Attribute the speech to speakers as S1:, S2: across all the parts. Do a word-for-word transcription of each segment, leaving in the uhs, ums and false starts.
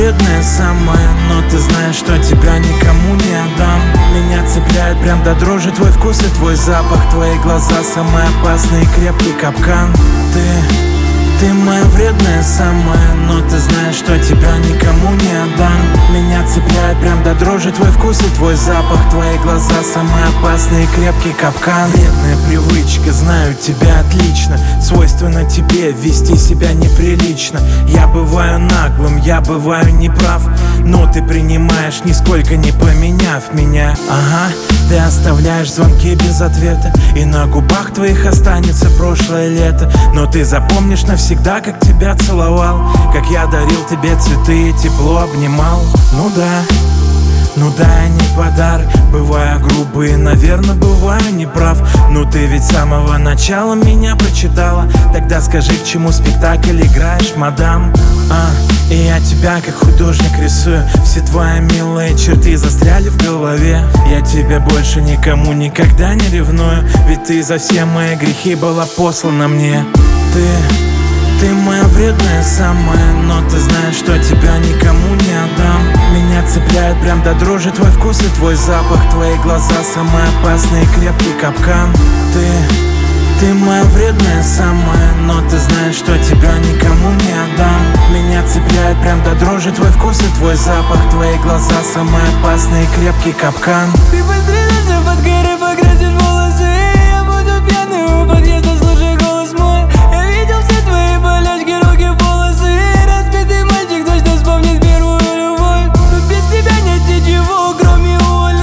S1: вредная самая, но ты знаешь, что тебя никому не отдам. Меня цепляет прям до дрожи твой вкус и твой запах. Твои глаза самый опасный и крепкий капкан. Ты... Ты моя вредная самая, но ты знаешь, что тебя никому не отдам. Меня цепляет прям до дрожи твой вкус и твой запах. Твои глаза самый опасный и крепкий капкан. Вредная привычка, знаю тебя отлично. Свойственно тебе вести себя неприлично. Я бываю наглым, я бываю неправ, но ты принимаешь, нисколько не поменяв меня. Ага, ты оставляешь звонки без ответа, и на губах твоих останется прошлое лето. Но ты запомнишь навсегда, как тебя целовал, как я дарил тебе цветы и тепло обнимал. Ну да, ну да, я не подарок. Бываю грубый, наверное, бываю неправ, но ты ведь с самого начала меня прочитала. Тогда скажи, к чему спектакль играешь, мадам? А, и я тебя как художник рисую. Все твои милые черты застряли в голове. Я тебя больше никому никогда не ревную, ведь ты за все мои грехи была послана мне. Ты... Ты моя вредная самая, но ты знаешь, что тебя никому не отдам. Меня цепляет прям до дрожи твой вкус и твой запах. Твои глаза самый опасный и крепкий капкан. Ты... Ты моя вредная самая, но ты знаешь, что тебя никому не отдам. Меня цепляет прям до дрожи твой вкус и твой запах. Твои глаза самый опасный и крепкий капкан.
S2: Ты подстрелишься под горы, покрасишь волосы, я буду пьяный у подъезда, слушай голос мой. Я видел все твои болячки, руки, волосы. Разбитый мальчик точно вспомнит первую любовь. Но без тебя нет ничего, кроме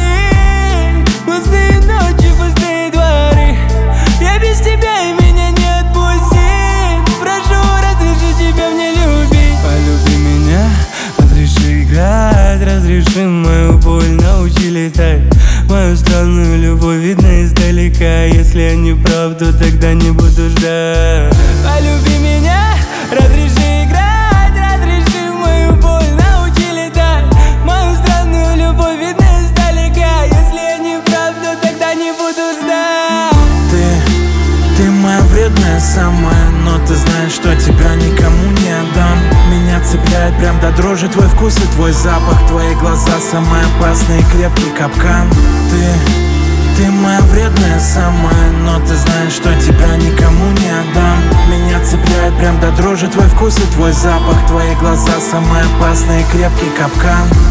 S2: воли. Пустые ночи, пустые дворы. Я без тебя, и меня не отпустит. Прошу, разреши тебя мне любить. Полюби меня, разреши играть, разреши мою боль, научи летать. Мою странную любовь видно издалека. Если я не прав, то тогда не буду ждать. Полюби меня, разреши играть, разреши мою боль, научи летать. Мою странную любовь видно издалека. Если я не прав, то тогда не буду ждать.
S1: Ты... Ты моя вредная самая, но ты знаешь, что тебя никому не отдам. Меня цепляет прям до дрожи твой вкус и твой запах. Твои глаза самый опасный и крепкий капкан. Ты... Ты моя вредная самая, но ты знаешь, что тебя никому не отдам. Меня цепляет прям до дрожи твой вкус и твой запах. Твои глаза самый опасный и крепкий капкан.